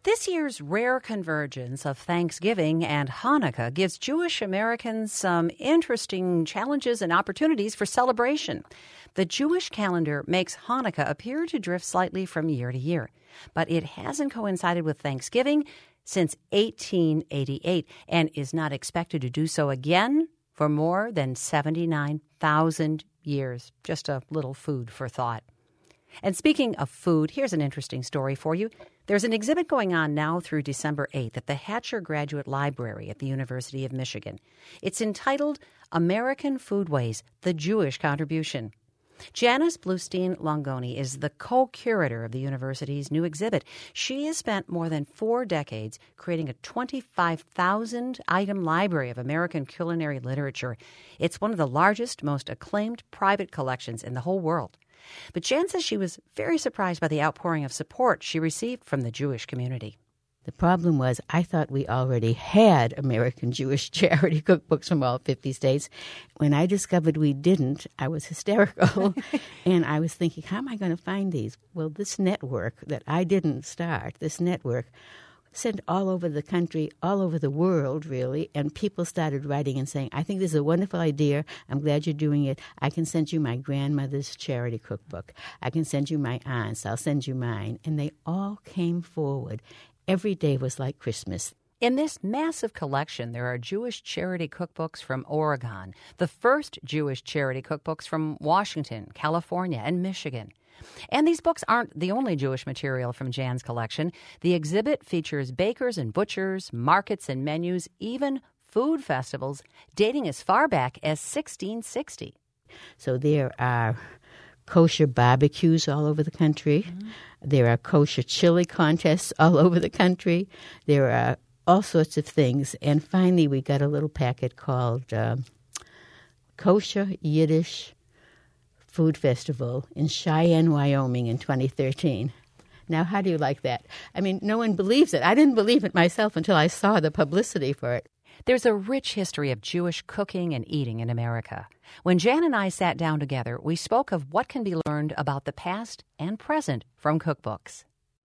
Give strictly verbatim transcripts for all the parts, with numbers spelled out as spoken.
This year's rare convergence of Thanksgiving and Hanukkah gives Jewish Americans some interesting challenges and opportunities for celebration. The Jewish calendar makes Hanukkah appear to drift slightly from year to year, but it hasn't coincided with Thanksgiving since eighteen eighty-eight and is not expected to do so again for more than seventy-nine thousand years. Just a little food for thought. And speaking of food, here's an interesting story for you. There's an exhibit going on now through December eighth at the Hatcher Graduate Library at the University of Michigan. It's entitled American Foodways, The Jewish Contribution. Janice Bluestein-Longoni is the co-curator of the university's new exhibit. She has spent more than four decades creating a twenty-five thousand item library of American culinary literature. It's one of the largest, most acclaimed private collections in the whole world. But Jan says she was very surprised by the outpouring of support she received from the Jewish community. The problem was I thought we already had American Jewish charity cookbooks from all fifty states. When I discovered we didn't, I was hysterical. And I was thinking, how am I going to find these? Well, this network that I didn't start, this network, sent all over the country, all over the world, really, and people started writing and saying, I think this is a wonderful idea. I'm glad you're doing it. I can send you my grandmother's charity cookbook. I can send you my aunt's. I'll send you mine. And they all came forward. Every day was like Christmas. In this massive collection, there are Jewish charity cookbooks from Oregon, the first Jewish charity cookbooks from Washington, California, and Michigan. And these books aren't the only Jewish material from Jan's collection. The exhibit features bakers and butchers, markets and menus, even food festivals dating as far back as sixteen sixty. So there are kosher barbecues all over the country. Mm-hmm. There are kosher chili contests all over the country. There are all sorts of things. And finally, we got a little packet called uh, Kosher Yiddish Food Festival in Cheyenne, Wyoming in twenty thirteen. Now, how do you like that? I mean, no one believes it. I didn't believe it myself until I saw the publicity for it. There's a rich history of Jewish cooking and eating in America. When Jan and I sat down together, we spoke of what can be learned about the past and present from cookbooks.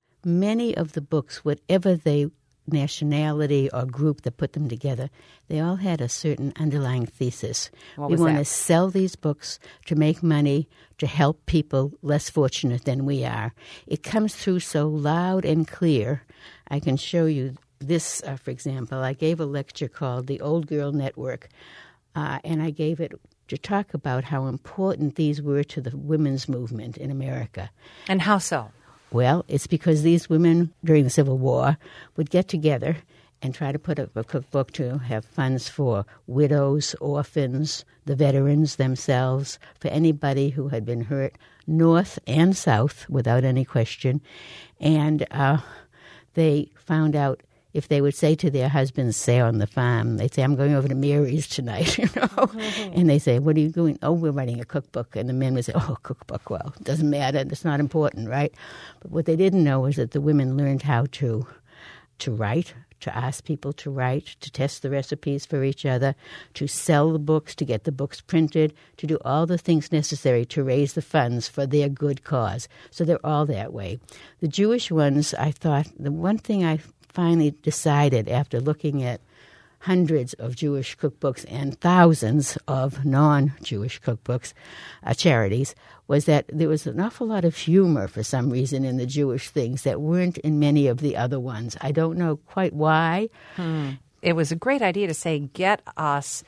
Many of the books, whatever they nationality or group that put them together, they all had a certain underlying thesis. What we was want that? to sell these books to make money, to help people less fortunate than we are. It comes through so loud and clear. I can show you this, uh, for example. I gave a lecture called The Old Girl Network, uh, and I gave it to talk about how important these were to the women's movement in America. And how so? Well, it's because these women during the Civil War would get together and try to put up a cookbook to have funds for widows, orphans, the veterans themselves, for anybody who had been hurt, north and south, without any question. And uh, they found out if they would say to their husbands, say on the farm, they'd say, I'm going over to Mary's tonight, you know. Mm-hmm. And they say, what are you doing? Oh, we're writing a cookbook. And the men would say, oh, cookbook, well, it doesn't matter. It's not important, right? But what they didn't know was that the women learned how to to write, to ask people to write, to test the recipes for each other, to sell the books, to get the books printed, to do all the things necessary to raise the funds for their good cause. So they're all that way. The Jewish ones, I thought, the one thing I finally decided after looking at hundreds of Jewish cookbooks and thousands of non-Jewish cookbooks, uh, charities, was that there was an awful lot of humor for some reason in the Jewish things that weren't in many of the other ones. I don't know quite why. Hmm. It was a great idea to say, get us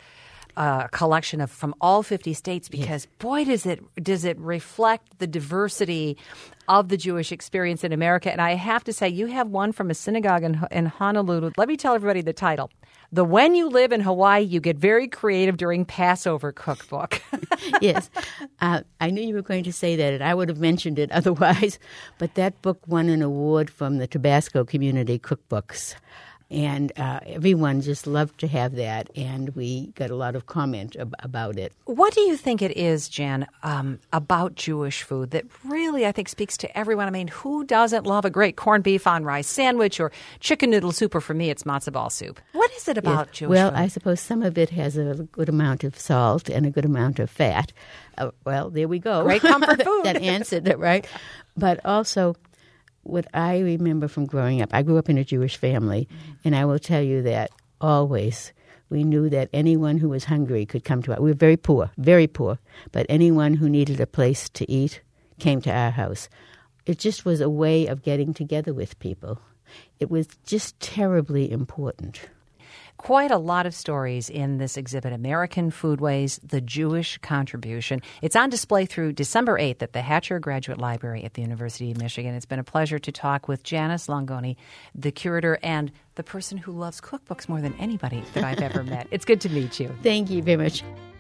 a collection of from all fifty states, because, yes, boy, does it does it reflect the diversity of the Jewish experience in America. And I have to say, you have one from a synagogue in, in Honolulu. Let me tell everybody the title. The When You Live in Hawaii, You Get Very Creative During Passover Cookbook. Yes. Uh, I knew you were going to say that, and I would have mentioned it otherwise. But that book won an award from the Tabasco Community Cookbooks. And uh, everyone just loved to have that, and we got a lot of comment ab- about it. What do you think it is, Jan, um, about Jewish food that really, I think, speaks to everyone? I mean, who doesn't love a great corned beef on rice sandwich or chicken noodle soup, or for me, it's matzo ball soup? What is it about yes. Jewish well, food? Well, I suppose some of it has a good amount of salt and a good amount of fat. Uh, well, there we go. Great comfort food. That answered it, right? But also, what I remember from growing up, I grew up in a Jewish family, mm-hmm. and I will tell you that always we knew that anyone who was hungry could come to us. We were very poor, very poor, but anyone who needed a place to eat came to our house. It just was a way of getting together with people. It was just terribly important. Quite a lot of stories in this exhibit, American Foodways, The Jewish Contribution. It's on display through December eighth at the Hatcher Graduate Library at the University of Michigan. It's been a pleasure to talk with Janice Longoni, the curator and the person who loves cookbooks more than anybody that I've ever met. It's good to meet you. Thank you very much.